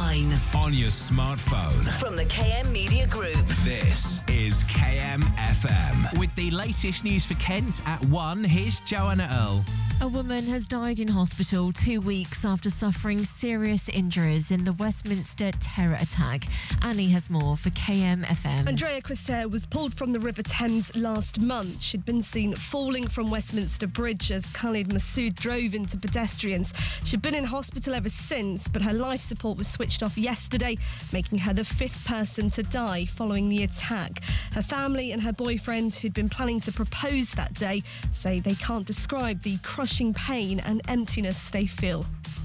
online, on your smartphone. from the KM Media Group. This is KM FM. With the latest news for Kent at 1, here's Joanna Earl. A woman has died in hospital 2 weeks after suffering serious injuries in the Westminster terror attack. Annie has more for KM FM. Andrea Christer was pulled from the River Thames last month. She'd been seen falling from Westminster Bridge as Khalid Massoud drove into pedestrians. She'd been in hospital ever since, but her life support was switched off yesterday, making her the fifth person to die following the attack. Her family and her boyfriend, who'd been planning to propose that day, say they can't describe the crushing pain and emptiness they feel.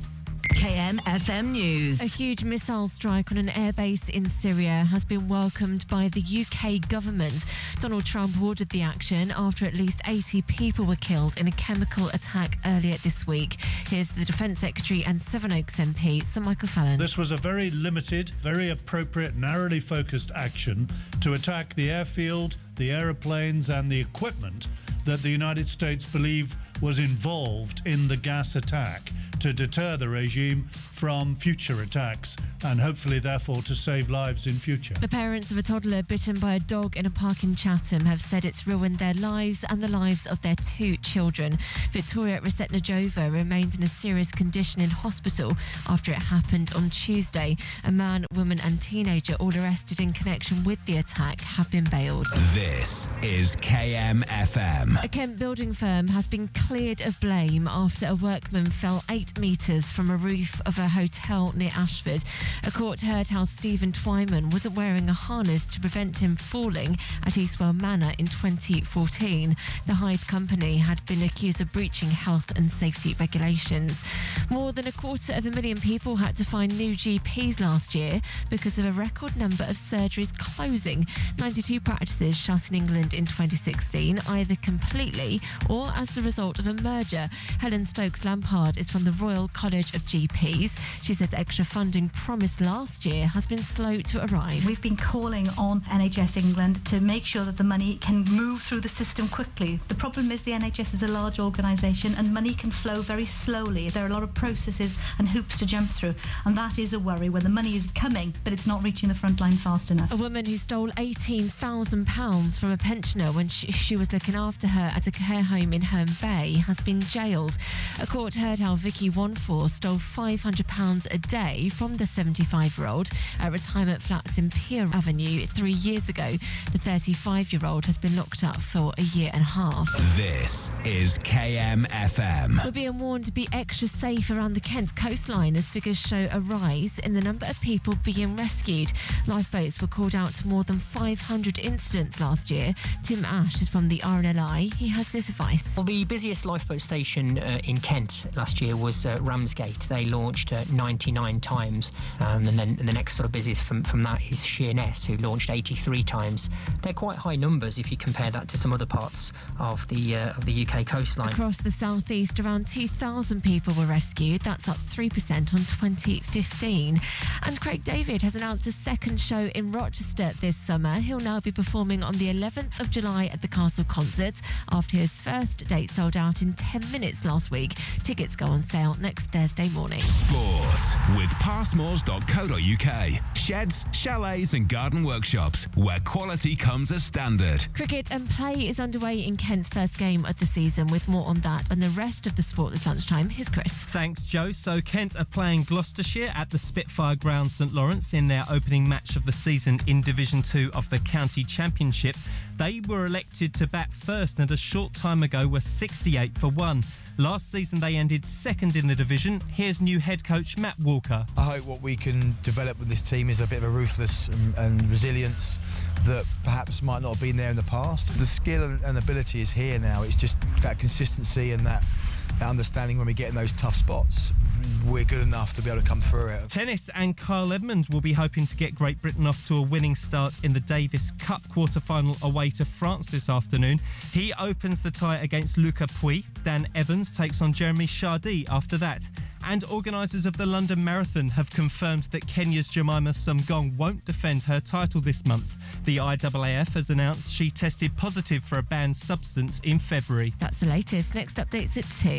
KM FM News. A huge missile strike on an airbase in Syria has been welcomed by the UK government. Donald Trump ordered the action after at least 80 people were killed in a chemical attack earlier this week. Here's the Defence Secretary and Sevenoaks MP, Sir Michael Fallon. This was a very limited, very appropriate, narrowly focused action to attack the airfield, the aeroplanes and the equipment that the United States believe was involved in the gas attack, to deter the regime from future attacks and hopefully therefore to save lives in future. The parents of a toddler bitten by a dog in a park in Chatham have said it's ruined their lives and the lives of their 2 children. Victoria Resetnajova remains in a serious condition in hospital after it happened on Tuesday. A man, woman and teenager, all arrested in connection with the attack, have been bailed. This is KM FM. A Kent building firm has been cleared of blame after a workman fell 8 metres from a roof of a hotel near Ashford. A court heard how Stephen Twyman wasn't wearing a harness to prevent him falling at Eastwell Manor in 2014. The Hythe company had been accused of breaching health and safety regulations. More than 250,000 people had to find new GPs last year because of a record number of surgeries closing. 92 practices shut in England in 2016, either completely or as the result of a merger. Helen Stokes Lampard is from the Royal College of GPs. She says extra funding promised last year has been slow to arrive. We've been calling on NHS England to make sure that the money can move through the system quickly. The problem is the NHS is a large organisation and money can flow very slowly. There are a lot of processes and hoops to jump through, and that is a worry when the money is coming but it's not reaching the front line fast enough. A woman who stole £18,000 from a pensioner when she was looking after her at a care home in Herne Bay has been jailed. A court heard how Vicky Wanfor stole £500 a day from the 75-year-old at retirement flats in Pier Avenue 3 years ago. The 35-year-old has been locked up for a year and a half. This is KM FM. We're being warned to be extra safe around the Kent coastline as figures show a rise in the number of people being rescued. Lifeboats were called out to more than 500 incidents last year. Tim Ash is from the RNLI. He has this advice. Well, the busiest lifeboat station in Kent last year was Ramsgate. They launched 99 times, and then the next sort of busiest from that is Sheerness, who launched 83 times. They're quite high numbers if you compare that to some other parts of the UK coastline. Across the southeast, around 2,000 people were rescued. That's up 3% on 2015. And Craig David has announced a second show in Rochester this summer. He'll now be performing on the 11th of July at the Castle Concerts after his first date sold out in 10 minutes last week. Tickets go on sale next Thursday morning. Sport with passmores.co.uk. Sheds, chalets and garden workshops where quality comes as standard. Cricket and play is underway in Kent's first game of the season. With more on that and the rest of the sport this lunchtime, here's Chris. Thanks, Joe. So Kent are playing Gloucestershire at the Spitfire Ground St Lawrence in their opening match of the season in Division 2 of the County Championship. They were elected to bat first and a short time ago were 68 for 1. Last season they ended second in the division. Here's new head coach Matt Walker. I hope what we can develop with this team is a bit of a ruthless and resilience that perhaps might not have been there in the past. The skill and ability is here now. It's just that consistency and that understanding when we get in those tough spots. We're good enough to be able to come through it. Tennis and Kyle Edmonds will be hoping to get Great Britain off to a winning start in the Davis Cup quarter-final away to France this afternoon. He opens the tie against Luca Pouille. Dan Evans takes on Jeremy Chardy after that. And organisers of the London Marathon have confirmed that Kenya's Jemima Sumgong won't defend her title this month. The IAAF has announced she tested positive for a banned substance in February. That's the latest. Next update's at 2.